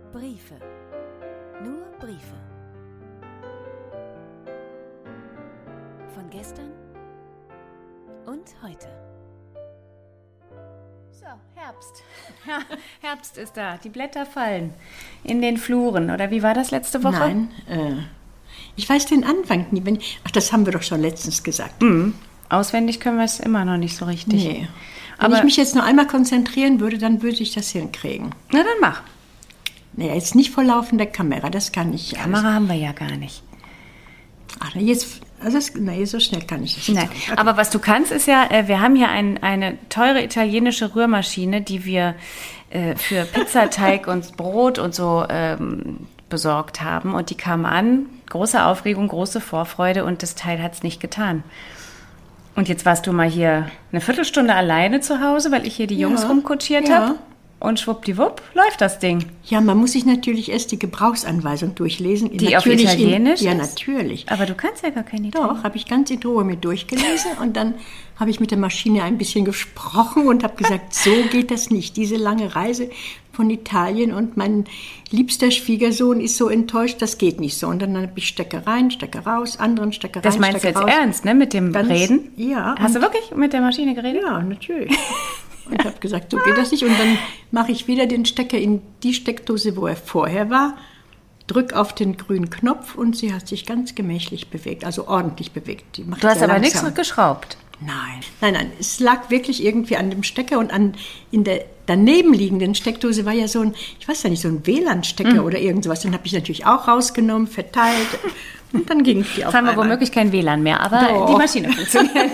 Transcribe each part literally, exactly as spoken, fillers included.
Briefe. Nur Briefe. Von gestern und heute. So, Herbst. Ja, Herbst ist da. Die Blätter fallen in den Fluren. Oder wie war das letzte Woche? Nein, äh, ich weiß den Anfang nie. Wenn, ach, das haben wir doch schon letztens gesagt. Mhm. Auswendig können wir es immer noch nicht so richtig. Nee. Wenn Aber ich mich jetzt nur einmal konzentrieren würde, dann würde ich das hinkriegen. Na, dann mach. Naja, jetzt nicht vor laufender Kamera, das kann ich. Kamera alles. haben wir ja gar nicht. Ach, na, jetzt, also das, na, so schnell kann ich das Nein, nicht. Okay. aber was du kannst, ist ja, äh, wir haben hier ein, eine teure italienische Rührmaschine, die wir äh, für Pizzateig und Brot und so ähm, besorgt haben. Und die kam an, große Aufregung, große Vorfreude und das Teil hat es nicht getan. Und jetzt warst du mal hier eine Viertelstunde alleine zu Hause, weil ich hier die Jungs Ja, rumkutschiert ja. habe. Und schwuppdiwupp läuft das Ding. Ja, man muss sich natürlich erst die Gebrauchsanweisung durchlesen. Die natürlich auf Italienisch in, Ja, ist? natürlich. Aber du kannst ja gar kein Italienisch. Doch, habe ich ganz in Ruhe mir durchgelesen und dann habe ich mit der Maschine ein bisschen gesprochen und habe gesagt, so geht das nicht. Diese lange Reise von Italien und mein liebster Schwiegersohn ist so enttäuscht, das geht nicht so. Und dann habe ich Stecke rein, Stecke raus, anderen Stecke rein, Das meinst Stecke du jetzt raus. ernst, ne, mit dem Ganz- Reden? Ja. Hast du und- wirklich mit der Maschine geredet? Ja, natürlich. Und habe gesagt, so geht das nicht. Und dann mache ich wieder den Stecker in die Steckdose, wo er vorher war, drück auf den grünen Knopf und sie hat sich ganz gemächlich bewegt, also ordentlich bewegt. Die macht Du hast sehr aber langsam. nichts geschraubt. Nein, nein, nein. Es lag wirklich irgendwie an dem Stecker und an in der daneben liegenden Steckdose war ja so ein, ich weiß ja nicht, so ein W L A N-Stecker Mhm. oder irgend sowas. Den habe ich natürlich auch rausgenommen, verteilt und dann ging die auf Jetzt haben wir einmal. womöglich kein W L A N mehr, aber Doch. die Maschine funktioniert.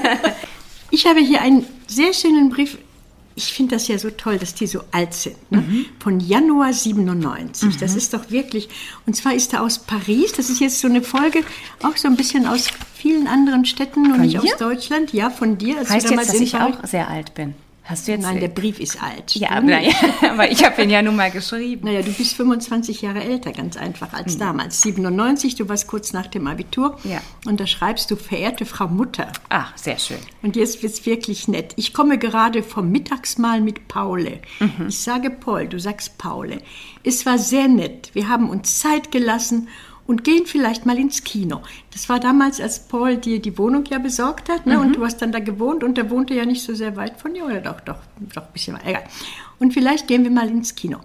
Ich habe hier einen sehr schönen Brief. Ich finde das ja so toll, dass die so alt sind. Ne? Mhm. Von Januar siebenundneunzig. Mhm. Das ist doch wirklich. Und zwar ist er aus Paris. Das ist jetzt so eine Folge, auch so ein bisschen aus vielen anderen Städten und Von nicht dir? aus Deutschland. Ja, von dir. Als Heißt du damals jetzt, dass in ich Paris- auch sehr alt bin. Hast du jetzt... Nein, der Brief ist alt. ja, Du aber, nicht. ja, aber ich habe ihn ja nun mal geschrieben. Naja, du bist fünfundzwanzig Jahre älter, ganz einfach, als damals. siebenundneunzig, du warst kurz nach dem Abitur. Ja. Und da schreibst du, verehrte Frau Mutter. Ach, sehr schön. Und jetzt wird's wirklich nett. Ich komme gerade vom Mittagsmahl mit Paule. Mhm. Ich sage Paul, du sagst Paule. Es war sehr nett. Wir haben uns Zeit gelassen und gehen vielleicht mal ins Kino. Das war damals, als Paul dir die Wohnung ja besorgt hat, ne? Mhm. Und du hast dann da gewohnt und der wohnte ja nicht so sehr weit von dir, oder doch, doch, doch ein bisschen weit, egal. Und vielleicht gehen wir mal ins Kino.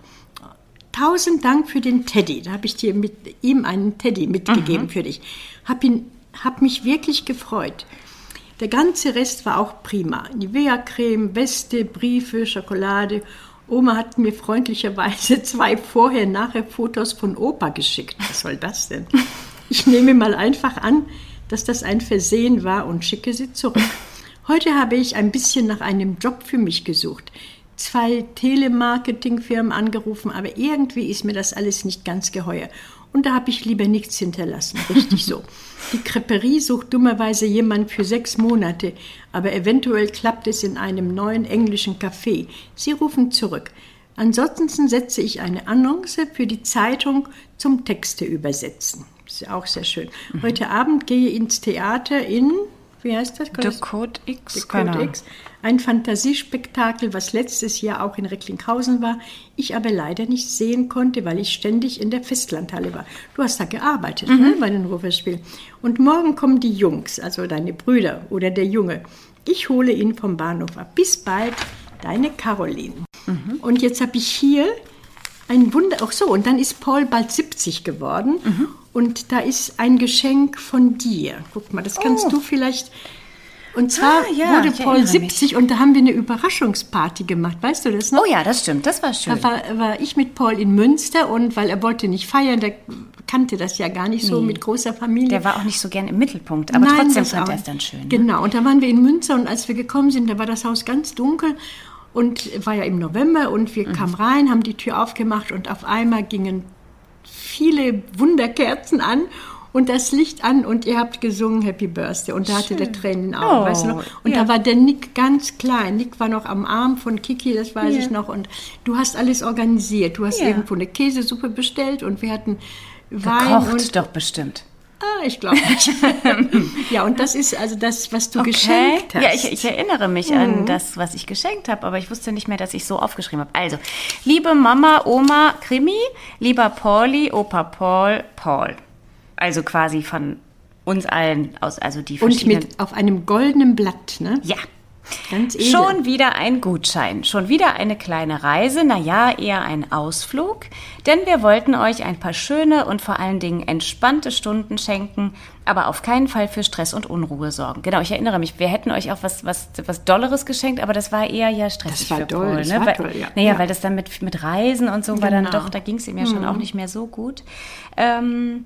Tausend Dank für den Teddy. Da habe ich dir mit ihm einen Teddy mitgegeben Mhm. für dich. Hab ihn, hab mich wirklich gefreut. Der ganze Rest war auch prima. Nivea-Creme, Weste, Briefe, Schokolade. Oma hat mir freundlicherweise zwei Vorher-Nachher-Fotos von Opa geschickt. Was soll das denn? Ich nehme mal einfach an, dass das ein Versehen war und schicke sie zurück. Heute habe ich ein bisschen nach einem Job für mich gesucht. Zwei Telemarketingfirmen angerufen, aber irgendwie ist mir das alles nicht ganz geheuer. Und da habe ich lieber nichts hinterlassen, richtig so. Die Creperie sucht dummerweise jemanden für sechs Monate, aber eventuell klappt es in einem neuen englischen Café. Sie rufen zurück. Ansonsten setze ich eine Annonce für die Zeitung zum Texte übersetzen. Ist ja auch sehr schön. Mhm. Heute Abend gehe ich ins Theater in, wie heißt das? The Code X, The keine Code Ahnung. X. Ein Fantasiespektakel, was letztes Jahr auch in Recklinghausen war, ich aber leider nicht sehen konnte, weil ich ständig in der Festlandhalle war. Du hast da gearbeitet, Mhm. ne, bei den Ruferspielen. Und morgen kommen die Jungs, also deine Brüder oder der Junge. Ich hole ihn vom Bahnhof ab. Bis bald, deine Caroline. Mhm. Und jetzt habe ich hier ein Wunder. Ach so, und dann ist Paul bald siebzig geworden. Mhm. Und da ist ein Geschenk von dir. Guck mal, das kannst Oh. du vielleicht... Und zwar Ah, ja, wurde ich Paul erinnere mich. siebzig und da haben wir eine Überraschungsparty gemacht. Weißt du das noch? Oh ja, das stimmt, das war schön. Da war, war ich mit Paul in Münster und weil er wollte nicht feiern, der kannte das ja gar nicht so Nee. mit großer Familie. Der war auch nicht so gern im Mittelpunkt, aber Nein, trotzdem das fand auch er es nicht. dann schön. Ne? Genau, und da waren wir in Münster und als wir gekommen sind, da war das Haus ganz dunkel und war ja im November und wir Mhm. kamen rein, haben die Tür aufgemacht und auf einmal gingen viele Wunderkerzen an und das Licht an und ihr habt gesungen Happy Birthday und da hatte der Tränen in den Augen, Oh, weißt du noch? Und ja. da war der Nick ganz klein. Nick war noch am Arm von Kiki, das weiß Ja. ich noch. Und du hast alles organisiert. Du hast Ja. irgendwo eine Käsesuppe bestellt und wir hatten Wein Gekocht und doch bestimmt. Ah, ich glaube nicht. Ja, und das ist also das, was du Okay. geschenkt hast. Ja, ich, ich erinnere mich mhm. an das, was ich geschenkt habe, aber ich wusste nicht mehr, dass ich so aufgeschrieben habe. Also, liebe Mama, Oma, Krimi, lieber Pauli, Opa Paul, Paul. Also quasi von uns allen aus, also die verschiedenen... Und mit auf einem goldenen Blatt, ne? Ja. Ganz edel. Schon wieder ein Gutschein, schon wieder eine kleine Reise, naja, eher ein Ausflug, denn wir wollten euch ein paar schöne und vor allen Dingen entspannte Stunden schenken, aber auf keinen Fall für Stress und Unruhe sorgen. Genau, ich erinnere mich, wir hätten euch auch was, was, was Dolleres geschenkt, aber das war eher ja stressig das war für doll, Paul. Das Ne? war weil, toll, ja. Naja, ja. weil das dann mit, mit Reisen und so war genau. dann doch, da ging es ihm ja schon mhm. auch nicht mehr so gut. Ähm,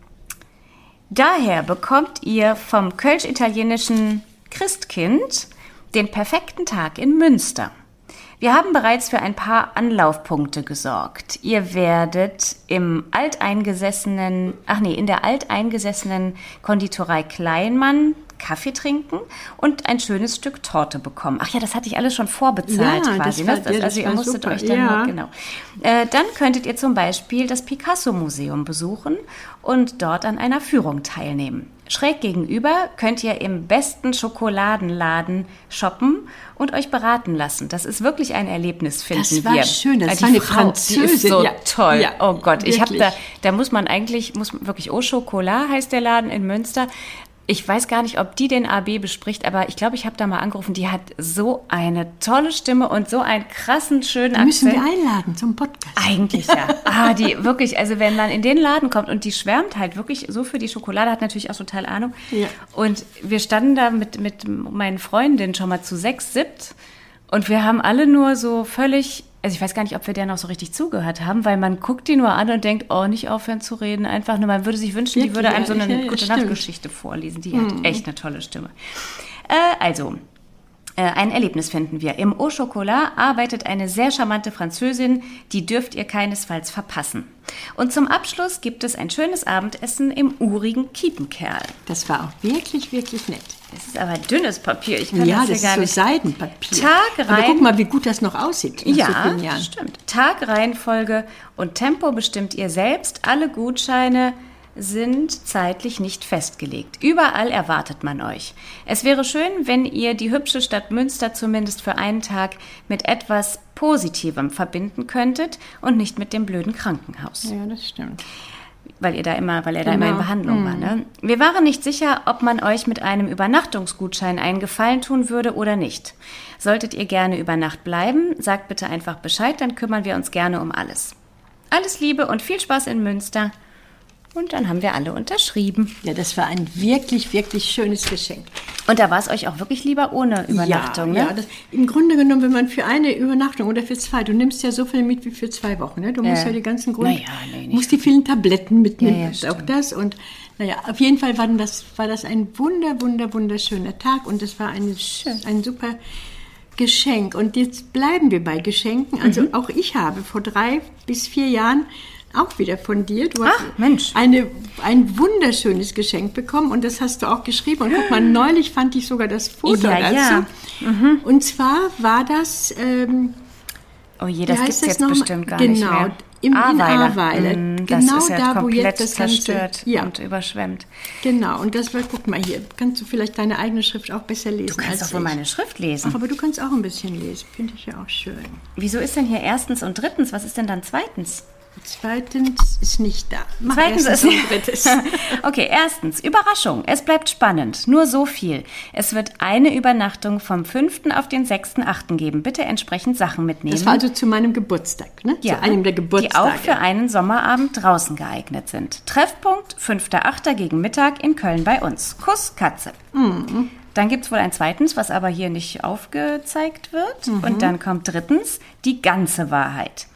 daher bekommt ihr vom kölsch-italienischen Christkind den perfekten Tag in Münster. Wir haben bereits für ein paar Anlaufpunkte gesorgt. Ihr werdet im alteingesessenen, ach nee, in der alteingesessenen Konditorei Kleinmann Kaffee trinken und ein schönes Stück Torte bekommen. Ach ja, das hatte ich alles schon vorbezahlt ja, quasi. Das war, ne? das, ja, das also ihr musstet super. euch dann ja. nur, genau. Äh, dann könntet ihr zum Beispiel das Picasso-Museum besuchen und dort an einer Führung teilnehmen. Schräg gegenüber könnt ihr im besten Schokoladenladen shoppen und euch beraten lassen. Das ist wirklich ein Erlebnis, finden wir. Das war wir. schön, das die war eine Frau, Französin. Die ist so ja. toll. Ja, oh Gott, ich habe da, wirklich. da muss man eigentlich, muss man wirklich, Au Chocolat heißt der Laden in Münster. Ich weiß gar nicht, ob die den A B bespricht, aber ich glaube, ich habe da mal angerufen. Die hat so eine tolle Stimme und so einen krassen, schönen Die müssen Akzent. wir einladen zum Podcast. Eigentlich ja. Ah, die wirklich, also wenn man in den Laden kommt und die schwärmt halt wirklich so für die Schokolade, hat natürlich auch total Ahnung. Ja. Und wir standen da mit, mit meinen Freundinnen schon mal zu sechs, siebt und wir haben alle nur so völlig, also ich weiß gar nicht, ob wir der noch so richtig zugehört haben, weil man guckt die nur an und denkt, oh, nicht aufhören zu reden, einfach nur, man würde sich wünschen, Wirklich, die würde einem so eine ja, ja, Gute-Nacht-Geschichte vorlesen. Die Mhm. hat echt eine tolle Stimme. Äh, also... Ein Erlebnis finden wir. Im Au Chocolat arbeitet eine sehr charmante Französin, die dürft ihr keinesfalls verpassen. Und zum Abschluss gibt es ein schönes Abendessen im urigen Kiepenkerl. Das war auch wirklich, wirklich nett. Das ist aber dünnes Papier, ich kann ja, das hier gar das ist nicht. so Seidenpapier. Tag Aber rein. guck mal, wie gut das noch aussieht. nach so Ja, vielen Jahren. stimmt. Tag, Reihenfolge und Tempo bestimmt ihr selbst. Alle Gutscheine sind zeitlich nicht festgelegt. Überall erwartet man euch. Es wäre schön, wenn ihr die hübsche Stadt Münster zumindest für einen Tag mit etwas Positivem verbinden könntet und nicht mit dem blöden Krankenhaus. Ja, das stimmt. Weil ihr da immer, weil er da Genau. immer in Behandlung war. Ne? Wir waren nicht sicher, ob man euch mit einem Übernachtungsgutschein einen Gefallen tun würde oder nicht. Solltet ihr gerne über Nacht bleiben, sagt bitte einfach Bescheid, dann kümmern wir uns gerne um alles. Alles Liebe und viel Spaß in Münster. Und dann haben wir alle unterschrieben. Ja, das war ein wirklich, wirklich schönes Geschenk. Und da war es euch auch wirklich lieber ohne Übernachtung, ja, ne? Ja, das, im Grunde genommen, wenn man für eine Übernachtung oder für zwei, du nimmst ja so viel mit wie für zwei Wochen, ne? Du musst Ja. ja die ganzen Grund, Naja, nee, nicht musst die vielen Tabletten mitnehmen, Ja, ja, und auch stimmt. das. Und naja, auf jeden Fall war das, war das ein wunder, wunder, wunderschöner Tag und es war eine, ein super Geschenk. Und jetzt bleiben wir bei Geschenken. Also Mhm. auch ich habe vor drei bis vier Jahren auch wieder von dir. Du hast Ach, Mensch. Eine, ein wunderschönes Geschenk bekommen und das hast du auch geschrieben. Und guck mal, neulich fand ich sogar das Foto Ja, dazu. ja. Und zwar war das, ähm, Oh je, wie das heißt gibt's das jetzt noch mal? bestimmt gar genau, nicht mehr. Im, in Ahrweiler. Ahrweiler. Mm, das Genau ist ja da, wo komplett jetzt das Ganze... zerstört Ja, und überschwemmt. genau. Und das war, guck mal hier, kannst du vielleicht deine eigene Schrift auch besser lesen Du kannst als doch wohl ich. meine Schrift Ach, lesen. aber du kannst auch ein bisschen lesen. Finde ich ja auch schön. Wieso ist denn hier erstens und drittens? Was ist denn dann zweitens? Zweitens ist nicht da. Mach Zweitens erstens ist und drittes. Okay, erstens, Überraschung. Es bleibt spannend. Nur so viel. Es wird eine Übernachtung vom fünften auf den sechsten achten geben. Bitte entsprechend Sachen mitnehmen. Das war also zu meinem Geburtstag, ne? ja, zu einem der die Geburtstage. auch für einen Sommerabend draußen geeignet sind. Treffpunkt fünfter achter gegen Mittag in Köln bei uns. Kuss, Katze. Mhm. Dann gibt es wohl ein zweitens, was aber hier nicht aufgezeigt wird. Mhm. Und dann kommt drittens die ganze Wahrheit.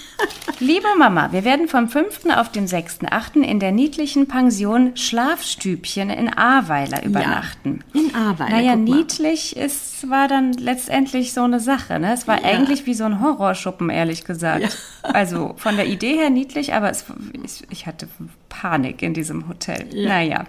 Liebe Mama, wir werden vom fünften auf den sechsten achten in der niedlichen Pension Schlafstübchen in Ahrweiler übernachten. Ja, in Ahrweiler, Naja, guck mal. niedlich ist, war dann letztendlich so eine Sache. Ne? Es war Ja. eigentlich wie so ein Horrorschuppen, ehrlich gesagt. Ja. Also von der Idee her niedlich, aber es, ich, ich hatte Panik in diesem Hotel. Ja. Naja.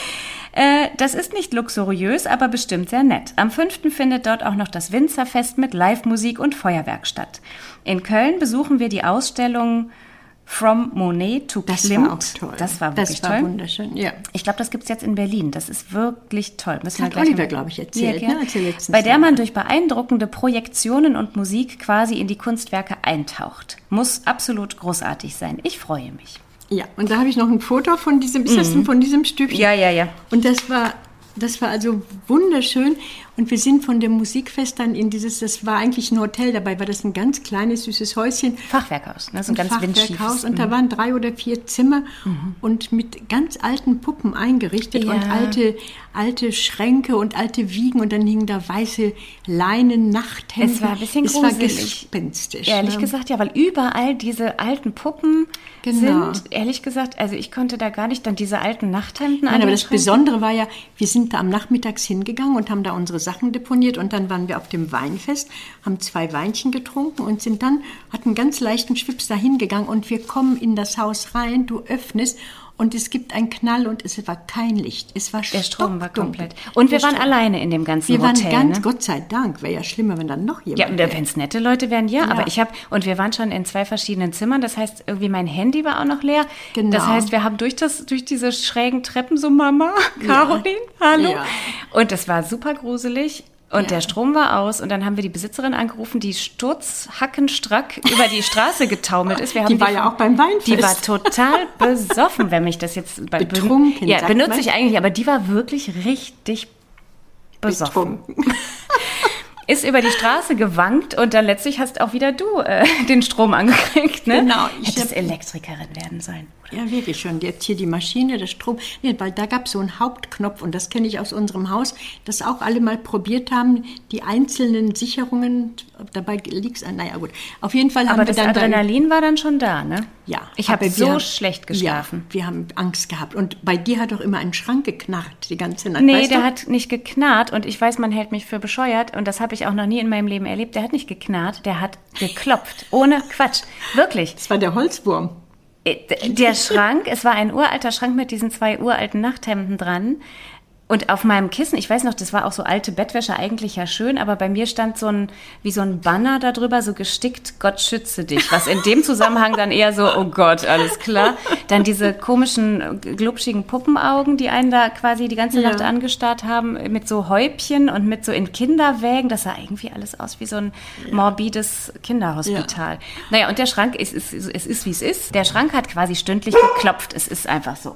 Äh, das ist nicht luxuriös, aber bestimmt sehr nett. Am fünften findet dort auch noch das Winzerfest mit Live-Musik und Feuerwerk statt. In Köln besuchen wir die Ausstellung From Monet to Das Klimt. war auch toll. Das war wirklich das war toll. wunderschön, ja. Ich glaube, das gibt es jetzt in Berlin. Das ist wirklich toll. Müssen Hat wir gleich Oliver, mal- glaube ich, erzählt, Ja, ne, gell? als er letztens Bei der da man war. durch beeindruckende Projektionen und Musik quasi in die Kunstwerke eintaucht. Muss absolut großartig sein. Ich freue mich. Ja, und da habe ich noch ein Foto von diesem, ist das denn von diesem Stückchen? Ja, ja, ja. Und das war, das war also wunderschön. Und wir sind von dem Musikfest dann in dieses, das war eigentlich ein Hotel, dabei war das ein ganz kleines, süßes Häuschen. Fachwerkhaus, ne? So ein ganz Fachwerkhaus. windschiefes. Und da waren drei oder vier Zimmer und mit ganz alten Puppen eingerichtet Ja. und alte, alte Schränke und alte Wiegen und dann hingen da weiße Leinen, Nachthemden. Es war ein bisschen es war gruselig. gespenstisch. Ehrlich ne? gesagt, ja, weil überall diese alten Puppen Genau. sind. Ehrlich gesagt, also ich konnte da gar nicht dann diese alten Nachthemden Nein, an aber den das Schränken- Besondere war ja, wir sind da am Nachmittags hingegangen und haben da unsere Sachen deponiert und dann waren wir auf dem Weinfest, haben zwei Weinchen getrunken und sind dann, hatten einen ganz leichten Schwips da hingegangen und wir kommen in das Haus rein, du öffnest und es gibt einen Knall und es war kein Licht. Es war Der Strom war stockdunkel. komplett. Und wir Der waren Strom- alleine in dem ganzen Wir waren Hotel. ganz, ne? Gott sei Dank, wäre ja schlimmer, wenn dann noch jemand Ja, wäre. wenn es nette Leute wären, ja, Ja. aber ich habe, und wir waren schon in zwei verschiedenen Zimmern, das heißt, irgendwie mein Handy war auch noch leer. Genau. Das heißt, wir haben durch, das, durch diese schrägen Treppen so, Mama, Caroline, hallo. Ja. Und es war super gruselig. Und Ja. der Strom war aus und dann haben wir die Besitzerin angerufen, die sturzhackenstrack über die Straße getaumelt ist. Wir haben Die war ja von- auch beim Weinfest. Die war total besoffen, wenn mich das jetzt... bei- Betrunken, Ja, sagt benutze man. ich eigentlich, aber die war wirklich richtig besoffen. Betrunken. Ist über die Straße gewankt und dann letztlich hast auch wieder du äh, den Strom angekriegt, ne? Genau, ich Hättest hab- Elektrikerin werden sollen. Ja, wirklich schon. Jetzt hier die Maschine, der Strom. Nee, weil da gab es so einen Hauptknopf und das kenne ich aus unserem Haus, das auch alle mal probiert haben, die einzelnen Sicherungen, dabei liegt es an, naja gut. Auf jeden Fall haben Aber wir das dann... da- Adrenalin war dann schon da, ne? Ja. Ich habe aber so wir haben- schlecht geschlafen. Ja, wir haben Angst gehabt. Und bei dir hat doch immer ein Schrank geknarrt die ganze Nacht, Nee, weißt der du? hat nicht geknarrt und ich weiß, man hält mich für bescheuert und das habe ich auch noch nie in meinem Leben erlebt. Der hat nicht geknarrt, der hat geklopft. Ohne Quatsch. Wirklich. Das war der Holzwurm. Äh, Der Schrank, es war ein uralter Schrank mit diesen zwei uralten Nachthemden dran. Und auf meinem Kissen, ich weiß noch, das war auch so alte Bettwäsche, eigentlich ja schön, aber bei mir stand so ein, wie so ein Banner darüber, so gestickt, Gott schütze dich. Was in dem Zusammenhang dann eher so, oh Gott, alles klar. Dann diese komischen, glubschigen Puppenaugen, die einen da quasi die ganze Ja. Nacht angestarrt haben, mit so Häubchen und mit so in Kinderwägen. Das sah irgendwie alles aus wie so ein morbides Kinderhospital. Naja, und der Schrank, es ist, es ist, wie es ist. Der Schrank hat quasi stündlich geklopft. Es ist einfach so.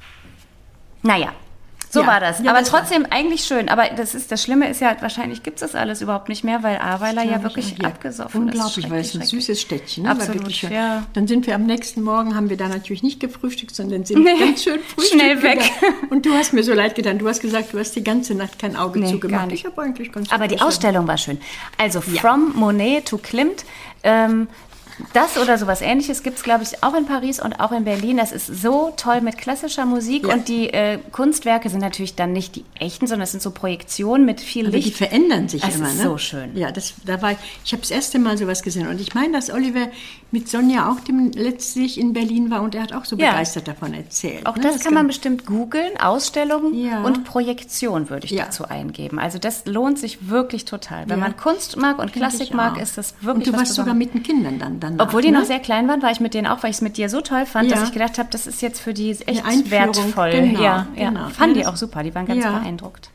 Naja. So Ja. war das. Ja, aber das war- trotzdem eigentlich schön. Aber das ist das Schlimme ist ja, wahrscheinlich gibt es das alles überhaupt nicht mehr, weil Ahrweiler ja wirklich Ja, abgesoffen ist. unglaublich, weil es ein Schrecklich, süßes Städtchen ne? War Absolut, wirklich schön. ja. Dann sind wir am nächsten Morgen, haben wir da natürlich nicht gefrühstückt, sondern sind Nee, ganz schön frühstücken schnell weg. gegangen. Und du hast mir so leid getan. Du hast gesagt, du hast die ganze Nacht kein Auge Nee, zugemacht. gar nicht. Ich habe eigentlich ganz Aber die gut Ausstellung war schön. Also From Monet to Klimt. Ähm, das oder sowas Ähnliches gibt es, glaube ich, auch in Paris und auch in Berlin. Das ist so toll mit klassischer Musik. Ja. Und die äh, Kunstwerke sind natürlich dann nicht die echten, sondern es sind so Projektionen mit viel Aber die Licht. verändern sich Es immer, ist ne? so schön. Ja, das, da war ich, ich habe das erste Mal sowas gesehen. Und ich meine, dass Oliver mit Sonja auch dem, letztlich in Berlin war und er hat auch so Ja. begeistert davon erzählt. Auch ne? das kann man kann- bestimmt googeln. Ausstellung Ja. und Projektion würde ich Ja. dazu eingeben. Also das lohnt sich wirklich total. Wenn Ja. man Kunst mag und Finde Klassik ich mag, auch. ist das wirklich Und du was warst sogar Besonderes. mit den Kindern dann danach, Obwohl die ne? noch sehr klein waren, war ich mit denen auch, weil ich es mit dir so toll fand, Ja. dass ich gedacht habe, das ist jetzt für die echt Einführung, wertvoll. genau, ja, ja. genau. Fanden Ja, die das- auch super, die waren ganz Ja. beeindruckt.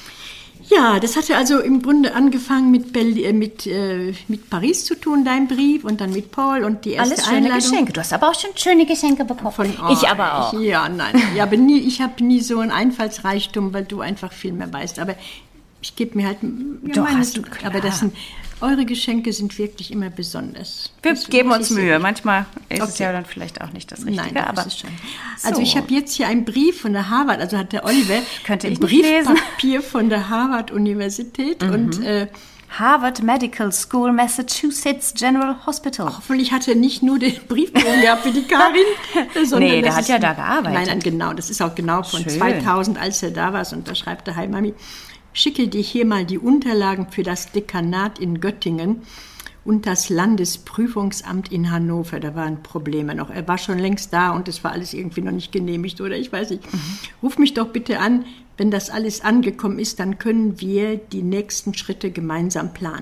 Ja, das hatte also im Grunde angefangen mit, Berlin, äh, mit, äh, mit Paris zu tun, dein Brief, und dann mit Paul und die erste Alles schöne Einladung. Geschenke. Du hast aber auch schon schöne Geschenke bekommen. Von ich euch. aber auch. Ja, nein. Ja, aber nie, ich habe nie so einen Einfallsreichtum, weil du einfach viel mehr weißt. Aber ich gebe mir halt. Ja, Doch, meine- hast du, klar. Aber das sind, eure Geschenke sind wirklich immer besonders. Wir Das geben muss uns ich Mühe. sagen. Manchmal ist es Okay. ja dann vielleicht auch nicht das Richtige. Nein, das aber ist schon. Also So. ich habe jetzt hier einen Brief von der Harvard, also hat der Oliver Könnte ein ich nicht lesen. Briefpapier von der Harvard-Universität und äh, Harvard Medical School, Massachusetts General Hospital. hoffentlich hat er nicht nur den Briefbogen gehabt wie die Karin, sondern Nee, der das hat ist ja ein- da gearbeitet. Nein, nein, genau, das ist auch genau von Schön. zweitausend, als er da war, und da schreibt er: Hi Mami, schicke dir hier mal die Unterlagen für das Dekanat in Göttingen und das Landesprüfungsamt in Hannover. Da waren Probleme noch. Er war schon längst da und es war alles irgendwie noch nicht genehmigt oder ich weiß nicht. Ruf mich doch bitte an, wenn das alles angekommen ist, dann können wir die nächsten Schritte gemeinsam planen.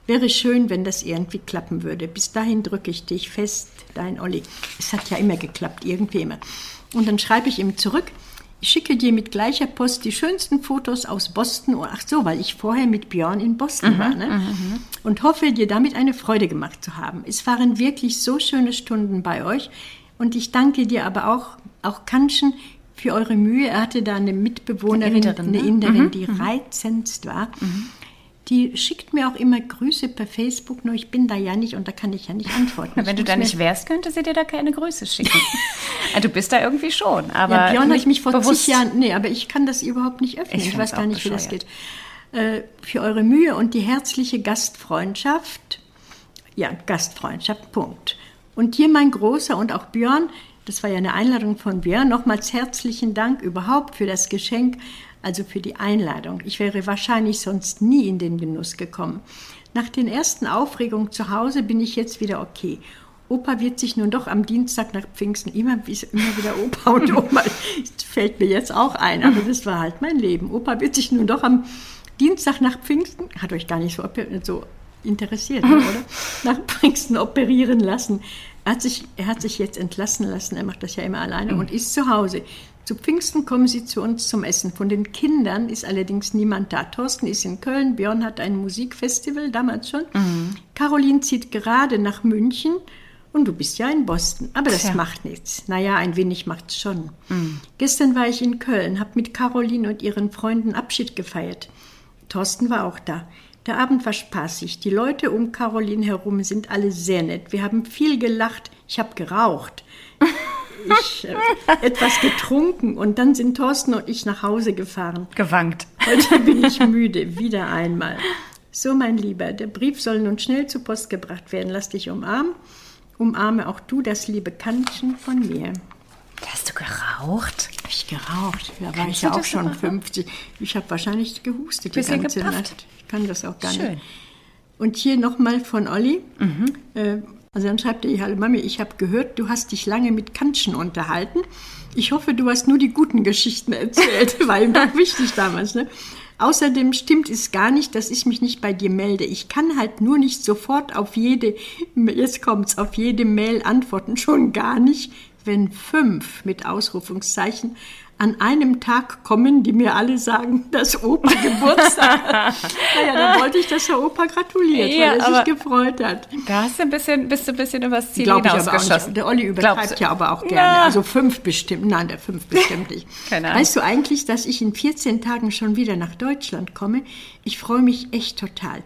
Wäre schön, wenn das irgendwie klappen würde. Bis dahin drücke ich dich fest, dein Olli. Es hat ja immer geklappt, irgendwie immer. Und dann schreibe ich ihm zurück, ich schicke dir mit gleicher Post die schönsten Fotos aus Boston. Ach so, weil ich vorher mit Björn in Boston mhm, war. Ne? Mhm. Und hoffe, dir damit eine Freude gemacht zu haben. Es waren wirklich so schöne Stunden bei euch. Und ich danke dir aber auch, auch Kantchen, für eure Mühe. Er hatte da eine Mitbewohnerin, eine Inderin, ne? eine Inderin mhm, die mhm. reizendst war. Mhm. Die schickt mir auch immer Grüße per Facebook, nur ich bin da ja nicht und da kann ich ja nicht antworten. Wenn ich du da nicht wärst, könnte sie dir da keine Grüße schicken. Du bist da irgendwie schon, aber ja, Björn nicht hat mich vor bewusst. zig Jahren, nee, aber ich kann das überhaupt nicht öffnen. Ich, ich weiß gar nicht, bescheuert. Wie das geht. Äh, für eure Mühe und die herzliche Gastfreundschaft, ja, Gastfreundschaft, Punkt. Und hier mein Großer und auch Björn, das war ja eine Einladung von Björn, nochmals herzlichen Dank überhaupt für das Geschenk, also für die Einladung. Ich wäre wahrscheinlich sonst nie in den Genuss gekommen. Nach den ersten Aufregungen zu Hause bin ich jetzt wieder okay. Opa wird sich nun doch am Dienstag nach Pfingsten immer, immer wieder Opa und Oma. Das fällt mir jetzt auch ein, aber das war halt mein Leben. Opa wird sich nun doch am Dienstag nach Pfingsten, hat euch gar nicht so, so interessiert, oder? Nach Pfingsten operieren lassen. Er hat sich, er hat sich jetzt entlassen lassen, er macht das ja immer alleine und ist zu Hause. Zu Pfingsten kommen sie zu uns zum Essen. Von den Kindern ist allerdings niemand da. Thorsten ist in Köln, Björn hat ein Musikfestival, damals schon. Mhm. Caroline zieht gerade nach München und du bist ja in Boston. Aber das Tja. macht nichts. Naja, ein wenig macht's schon. Mhm. Gestern war ich in Köln, habe mit Caroline und ihren Freunden Abschied gefeiert. Thorsten war auch da. Der Abend war spaßig. Die Leute um Caroline herum sind alle sehr nett. Wir haben viel gelacht. Ich habe geraucht. Ich äh, etwas getrunken und dann sind Thorsten und ich nach Hause gefahren. Gewankt. Heute bin ich müde, wieder einmal. So, mein Lieber, der Brief soll nun schnell zur Post gebracht werden. Lass dich umarmen. Umarme auch du das liebe Kantchen von mir. Hast du geraucht? Habe ich geraucht. Da war ich ja auch schon fünfzig. Ich habe wahrscheinlich gehustet die Bisschen ganze gepafft. Nacht. Ich kann das auch gar Schön. nicht. Und hier nochmal von Olli. Mhm. Äh, Also dann schreibt er, hallo Mami, ich habe gehört, du hast dich lange mit Kantchen unterhalten. Ich hoffe, du hast nur die guten Geschichten erzählt, war ihm doch wichtig damals. Ne? Außerdem stimmt es gar nicht, dass ich mich nicht bei dir melde. Ich kann halt nur nicht sofort auf jede, jetzt kommt's, auf jede Mail antworten. Schon gar nicht, wenn fünf mit Ausrufungszeichen an einem Tag kommen, die mir alle sagen, dass Opa Geburtstag hat. Naja, dann wollte ich, dass der Opa gratuliert, ja, weil er sich gefreut hat. Da hast du ein bisschen, bist du ein bisschen übers Ziel Glaub hinausgeschossen. Der Olli übertreibt ja aber auch gerne. Ja. Also fünf bestimmt. Nein, der fünf bestimmt nicht. Keine Ahnung. Weißt du eigentlich, dass ich in vierzehn Tagen schon wieder nach Deutschland komme? Ich freue mich echt total.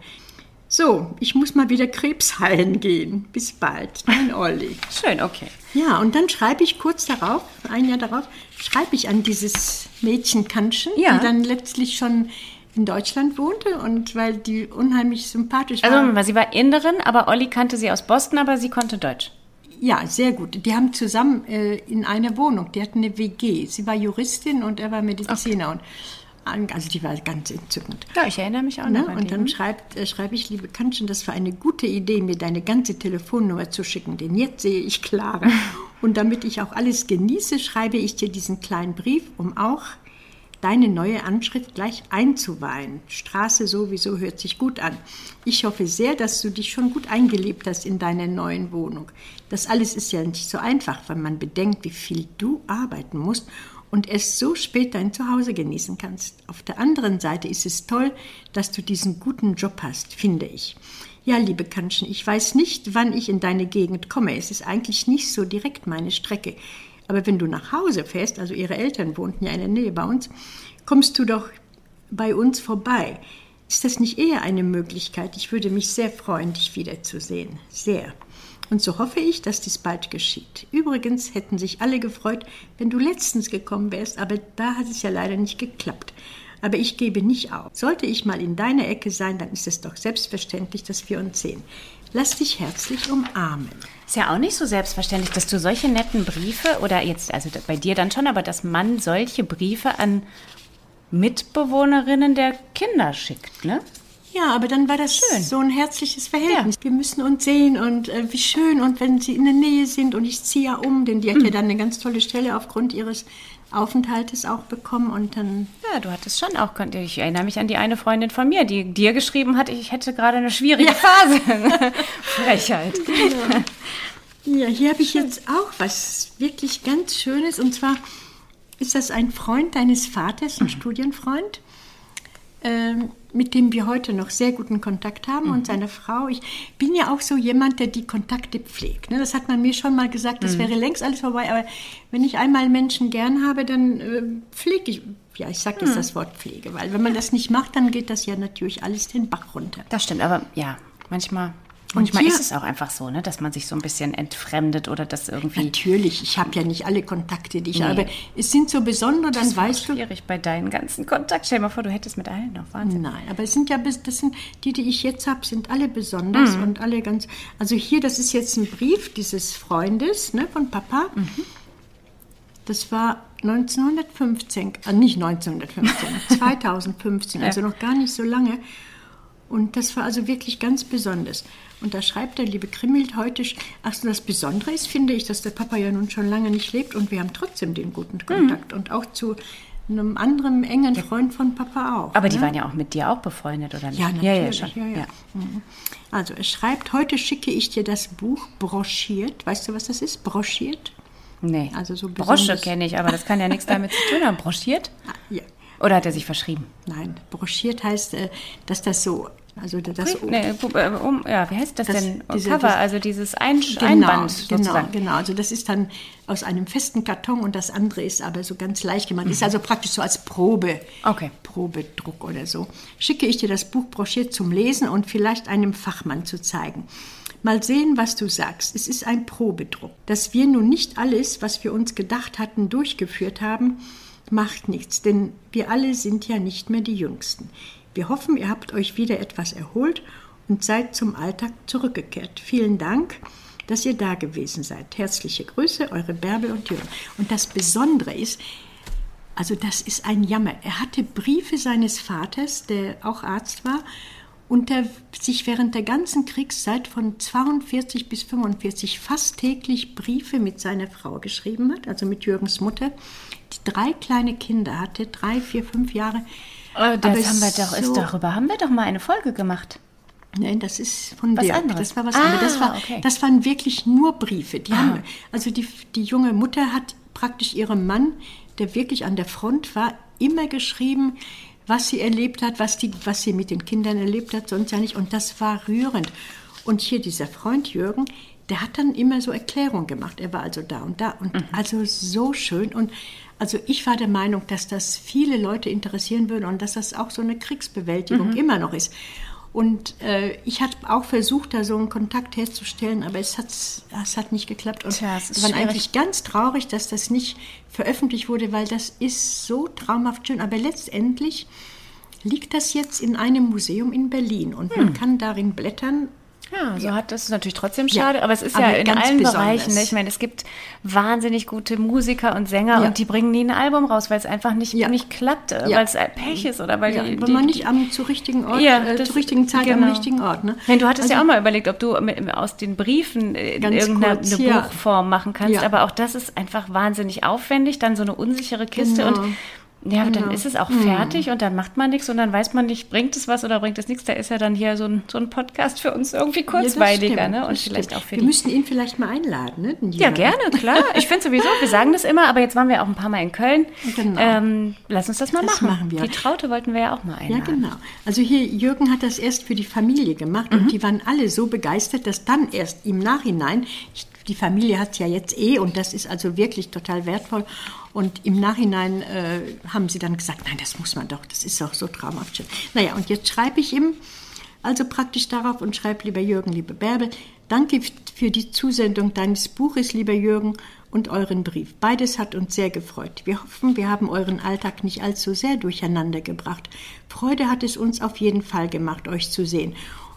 So, ich muss mal wieder Krebs heilen gehen. Bis bald, dein Olli. Schön, okay. Ja, und dann schreibe ich kurz darauf, ein Jahr darauf, schreibe ich an dieses Mädchen Kantchen, ja. die dann letztlich schon in Deutschland wohnte und weil die unheimlich sympathisch war. Also sie war Inderin, aber Olli kannte sie aus Boston, aber sie konnte Deutsch. Ja, sehr gut. Die haben zusammen äh, in einer Wohnung, die hatten eine W G. Sie war Juristin und er war Mediziner. Okay. Und also die war ganz entzückend. Ja, ich erinnere mich auch ne? noch an Und dann die. schreibt, äh, schreibe ich, liebe Kantchen, das war eine gute Idee, mir deine ganze Telefonnummer zu schicken, denn jetzt sehe ich klarer. Und damit ich auch alles genieße, schreibe ich dir diesen kleinen Brief, um auch deine neue Anschrift gleich einzuweihen. Straße sowieso hört sich gut an. Ich hoffe sehr, dass du dich schon gut eingelebt hast in deiner neuen Wohnung. Das alles ist ja nicht so einfach, wenn man bedenkt, wie viel du arbeiten musst und es so spät dein Zuhause genießen kannst. Auf der anderen Seite ist es toll, dass du diesen guten Job hast, finde ich. Ja, liebe Kantchen, ich weiß nicht, wann ich in deine Gegend komme. Es ist eigentlich nicht so direkt meine Strecke. Aber wenn du nach Hause fährst, also ihre Eltern wohnten ja in der Nähe bei uns, kommst du doch bei uns vorbei. Ist das nicht eher eine Möglichkeit? Ich würde mich sehr freuen, dich wiederzusehen. Sehr. Und so hoffe ich, dass dies bald geschieht. Übrigens hätten sich alle gefreut, wenn du letztens gekommen wärst, aber da hat es ja leider nicht geklappt. Aber ich gebe nicht auf. Sollte ich mal in deiner Ecke sein, dann ist es doch selbstverständlich, dass wir uns sehen. Lass dich herzlich umarmen. Ist ja auch nicht so selbstverständlich, dass du solche netten Briefe, oder jetzt, also bei dir dann schon, aber dass man solche Briefe an Mitbewohnerinnen der Kinder schickt, ne? Ja, aber dann war das schön. So ein herzliches Verhältnis. Ja. Wir müssen uns sehen und äh, wie schön. Und wenn sie in der Nähe sind und ich ziehe ja um, denn die hat mhm. ja dann eine ganz tolle Stelle aufgrund ihres Aufenthaltes auch bekommen und dann... Ja, du hattest schon auch... Ich erinnere mich an die eine Freundin von mir, die dir geschrieben hat, ich hätte gerade eine schwierige ja. Phase. Frechheit. Genau. Ja, hier habe ich jetzt auch was wirklich ganz Schönes. Und zwar ist das ein Freund deines Vaters, ein mhm. Studienfreund, ähm, mit dem wir heute noch sehr guten Kontakt haben mhm. und seine Frau. Ich bin ja auch so jemand, der die Kontakte pflegt. Ne? Das hat man mir schon mal gesagt, das mhm. wäre längst alles vorbei. Aber wenn ich einmal Menschen gern habe, dann äh, pflege ich. Ja, ich sage jetzt mhm. das Wort Pflege, weil wenn man das nicht macht, dann geht das ja natürlich alles den Bach runter. Das stimmt, aber ja, manchmal... Manchmal hier, ist es auch einfach so, ne, dass man sich so ein bisschen entfremdet oder das irgendwie... Natürlich, ich habe ja nicht alle Kontakte, die ich nee. habe, aber es sind so besondere, dann das weißt du... Das ist schwierig bei deinen ganzen Kontakten. Stell dir mal vor, du hättest mit allen noch Wahnsinn. Nein, aber es sind ja, das sind, die, die ich jetzt habe, sind alle besonders mhm. und alle ganz... Also hier, das ist jetzt ein Brief dieses Freundes, ne, von Papa. Mhm. Das war neunzehnhundertfünfzehn, äh, nicht neunzehnhundertfünfzehn, zweitausendfünfzehn, also ja. noch gar nicht so lange. Und das war also wirklich ganz besonders. Und da schreibt der liebe Krimmelt heute, ach so, das Besondere ist, finde ich, dass der Papa ja nun schon lange nicht lebt und wir haben trotzdem den guten Kontakt. Mhm. Und auch zu einem anderen engen Freund von Papa auch. Aber die ne? waren ja auch mit dir auch befreundet, oder nicht? Ja, natürlich. Ja, ja, schon. Ja, ja. Ja. Also er schreibt, heute schicke ich dir das Buch broschiert. Weißt du, was das ist? Broschiert? Nee, also so Brosche kenne ich, aber das kann ja nichts damit zu tun haben. Broschiert? Ja. Oder hat er sich verschrieben? Nein, broschiert heißt, dass das so... Also das nee, um, ja, wie heißt das, das denn? Diese, Cover, das, also dieses Ein genau, Einband sozusagen. Genau, genau. Also das ist dann aus einem festen Karton und das andere ist aber so ganz leicht gemacht. Mhm. Ist also praktisch so als Probe, okay. Probedruck oder so. Schicke ich dir das Buch broschiert zum Lesen und vielleicht einem Fachmann zu zeigen. Mal sehen, was du sagst. Es ist ein Probedruck. Dass wir nun nicht alles, was wir uns gedacht hatten, durchgeführt haben, macht nichts, denn wir alle sind ja nicht mehr die Jüngsten. Wir hoffen, ihr habt euch wieder etwas erholt und seid zum Alltag zurückgekehrt. Vielen Dank, dass ihr da gewesen seid. Herzliche Grüße, eure Bärbel und Jürgen. Und das Besondere ist, also das ist ein Jammer. Er hatte Briefe seines Vaters, der auch Arzt war, und der sich während der ganzen Kriegszeit von zweiundvierzig bis fünfundvierzig fast täglich Briefe mit seiner Frau geschrieben hat, also mit Jürgens Mutter, die drei kleine Kinder hatte, drei, vier, fünf Jahre. Oh, das aber haben wir doch, ist so, darüber haben wir doch mal eine Folge gemacht. Nein, das ist von was Dirk. Anderes. Das war was ah, anderes. Das, war, okay. das waren wirklich nur Briefe. Die ah. haben, also die, die junge Mutter hat praktisch ihrem Mann, der wirklich an der Front war, immer geschrieben, was sie erlebt hat, was, die, was sie mit den Kindern erlebt hat, sonst ja nicht. Und das war rührend. Und hier dieser Freund Jürgen, der hat dann immer so Erklärungen gemacht. Er war also da und da. Und mhm. also so schön. Und also ich war der Meinung, dass das viele Leute interessieren würde und dass das auch so eine Kriegsbewältigung mhm. immer noch ist. Und äh, ich habe auch versucht, da so einen Kontakt herzustellen, aber es hat, es hat nicht geklappt. Und Tja, wir waren eigentlich ganz traurig, dass das nicht veröffentlicht wurde, weil das ist so traumhaft schön. Aber letztendlich liegt das jetzt in einem Museum in Berlin und hm. man kann darin blättern. Ja, so hat das ist natürlich trotzdem schade, ja, aber es ist aber ja in allen besonders. Bereichen. Ne? Ich meine, es gibt wahnsinnig gute Musiker und Sänger ja. und die bringen nie ein Album raus, weil es einfach nicht, ja. nicht klappt, ja. weil es Pech ist oder weil ja, die, weil die, man nicht am zu richtigen Ort, ja, äh, das, zur richtigen Zeit genau. am richtigen Ort. Ne? Nein, du hattest also, ja auch mal überlegt, ob du mit, aus den Briefen irgendeine kurz, eine ja. Buchform machen kannst, ja. aber auch das ist einfach wahnsinnig aufwendig, dann so eine unsichere Kiste genau. und ja, genau. dann ist es auch fertig und dann macht man nichts und dann weiß man nicht, bringt es was oder bringt es nichts. Da ist ja dann hier so ein, so ein Podcast für uns irgendwie kurzweiliger, ja, ne? Und das vielleicht stimmt. auch für Wir die... müssten ihn vielleicht mal einladen, ne? Ja, gerne, klar. Ich finde sowieso, wir sagen das immer, aber jetzt waren wir auch ein paar Mal in Köln. Genau. Ähm, lass uns das mal das machen. machen wir. Die Traute wollten wir ja auch mal einladen. Ja, genau. Also hier, Jürgen hat das erst für die Familie gemacht mhm. und die waren alle so begeistert, dass dann erst im Nachhinein, ich, die Familie hat es ja jetzt eh und das ist also wirklich total wertvoll. Und im Nachhinein äh, haben sie dann gesagt, nein, das muss man doch, das ist auch so traumhaft schön. Naja, und jetzt schreibe ich ihm also praktisch darauf und schreibe, lieber Jürgen, liebe Bärbel, danke für die Zusendung deines Buches, lieber Jürgen, und euren Brief. Beides hat uns sehr gefreut. Wir hoffen, wir haben euren Alltag nicht allzu sehr durcheinander gebracht. Freude hat es uns auf jeden Fall gemacht, euch zu sehen.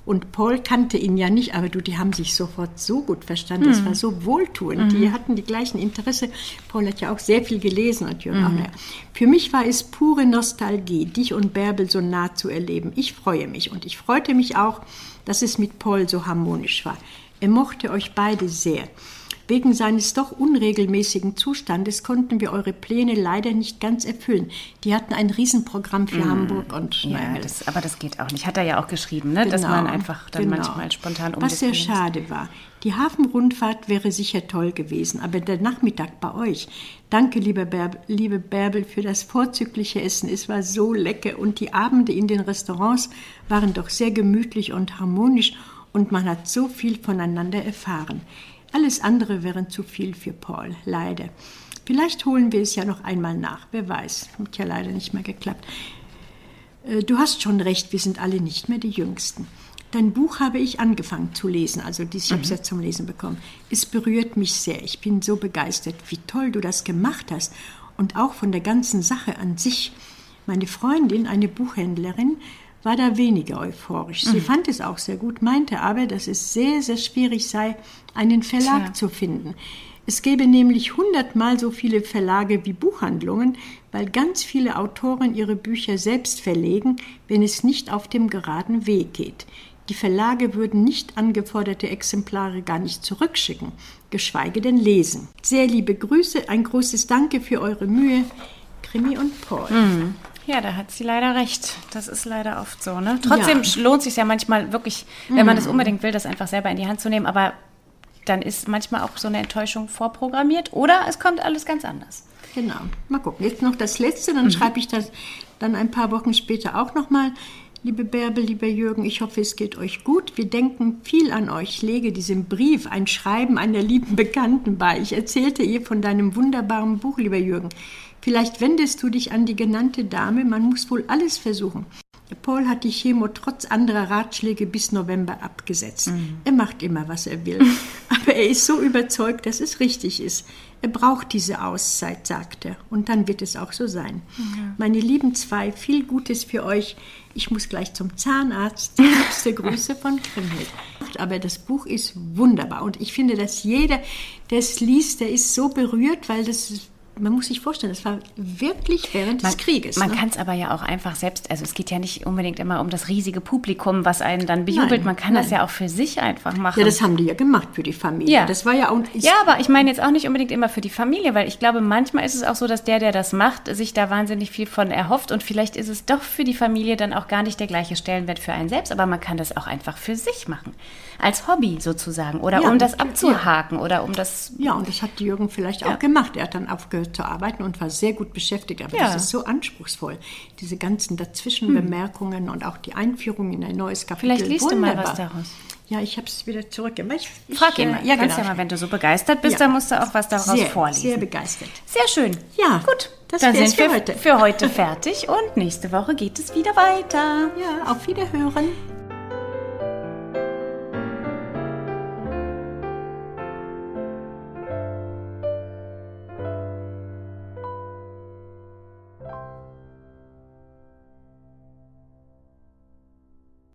Und Paul kannte ihn ja nicht, aber du, die haben sich sofort so gut verstanden. Das Mhm. war so wohltuend. Mhm. Die hatten die gleichen Interesse. Paul hat ja auch sehr viel gelesen und Jürgen auch. Naja. Für mich war es pure Nostalgie, dich und Bärbel so nah zu erleben. Ich freue mich und ich freute mich auch, dass es mit Paul so harmonisch war. Er mochte euch beide sehr. Wegen seines doch unregelmäßigen Zustandes konnten wir eure Pläne leider nicht ganz erfüllen. Die hatten ein Riesenprogramm für mm. Hamburg und ja, naja, das, aber das geht auch nicht. Hat er ja auch geschrieben, ne? Genau, dass man einfach dann genau. manchmal spontan Was sehr umdefiniert. schade war. Die Hafenrundfahrt wäre sicher toll gewesen, aber der Nachmittag bei euch. Danke, liebe Bärbel, liebe Bärbel, für das vorzügliche Essen. Es war so lecker und die Abende in den Restaurants waren doch sehr gemütlich und harmonisch und man hat so viel voneinander erfahren. Alles andere wären zu viel für Paul, leider. Vielleicht holen wir es ja noch einmal nach, wer weiß. Hat ja leider nicht mehr geklappt. Du hast schon recht, wir sind alle nicht mehr die Jüngsten. Dein Buch habe ich angefangen zu lesen, also dies, ich habe es ja zum Lesen bekommen. Es berührt mich sehr, ich bin so begeistert, wie toll du das gemacht hast und auch von der ganzen Sache an sich. Meine Freundin, eine Buchhändlerin, war da weniger euphorisch. Sie mhm. fand es auch sehr gut, meinte aber, dass es sehr, sehr schwierig sei, einen Verlag Tja. zu finden. Es gäbe nämlich hundertmal so viele Verlage wie Buchhandlungen, weil ganz viele Autoren ihre Bücher selbst verlegen, wenn es nicht auf dem geraden Weg geht. Die Verlage würden nicht angeforderte Exemplare gar nicht zurückschicken, geschweige denn lesen. Sehr liebe Grüße, ein großes Danke für eure Mühe, Krimi und Paul. Mhm. Ja, da hat sie leider recht. Das ist leider oft so. Ne? Trotzdem ja. lohnt es sich ja manchmal wirklich, wenn man es unbedingt will, das einfach selber in die Hand zu nehmen. Aber dann ist manchmal auch so eine Enttäuschung vorprogrammiert oder es kommt alles ganz anders. Genau. Mal gucken. Jetzt noch das Letzte, dann mhm. schreibe ich das dann ein paar Wochen später auch nochmal. Liebe Bärbel, lieber Jürgen, ich hoffe, es geht euch gut. Wir denken viel an euch. Ich lege diesem Brief ein Schreiben einer lieben Bekannten bei. Ich erzählte ihr von deinem wunderbaren Buch, lieber Jürgen. Vielleicht wendest du dich an die genannte Dame, man muss wohl alles versuchen. Paul hat die Chemo trotz anderer Ratschläge bis November abgesetzt. Mhm. Er macht immer, was er will. Aber er ist so überzeugt, dass es richtig ist. Er braucht diese Auszeit, sagt er. Und dann wird es auch so sein. Mhm. Meine lieben zwei, viel Gutes für euch. Ich muss gleich zum Zahnarzt. Liebste Grüße von Kriemhild. Aber das Buch ist wunderbar. Und ich finde, dass jeder, der es liest, der ist so berührt, weil das ist, man muss sich vorstellen, das war wirklich während man, des Krieges. Man ne? kann es aber ja auch einfach selbst, also es geht ja nicht unbedingt immer um das riesige Publikum, was einen dann bejubelt. Nein, man kann nein. das ja auch für sich einfach machen. Ja, das haben die ja gemacht für die Familie. Ja, das war ja, und ja, aber ich meine jetzt auch nicht unbedingt immer für die Familie, weil ich glaube, manchmal ist es auch so, dass der, der das macht, sich da wahnsinnig viel von erhofft und vielleicht ist es doch für die Familie dann auch gar nicht der gleiche Stellenwert für einen selbst, aber man kann das auch einfach für sich machen. Als Hobby sozusagen oder ja, um das abzuhaken ja. oder um das... Ja, und das hat Jürgen vielleicht ja. auch gemacht. Er hat dann aufgehört zu arbeiten und war sehr gut beschäftigt, aber ja. das ist so anspruchsvoll. Diese ganzen Dazwischenbemerkungen hm. und auch die Einführung in ein neues Kapitel. Vielleicht liest Wunderbar. du mal was daraus. Ja, ich habe es wieder zurück. Ich, ich, Frag ihn mal. Ja, Kannst genau. ja mal, wenn du so begeistert bist, ja. dann musst du auch was daraus sehr, vorlesen. Sehr begeistert. Sehr schön. Ja, gut. Das dann sind wir für heute. für heute fertig und nächste Woche geht es wieder weiter. Ja, auf Wiederhören.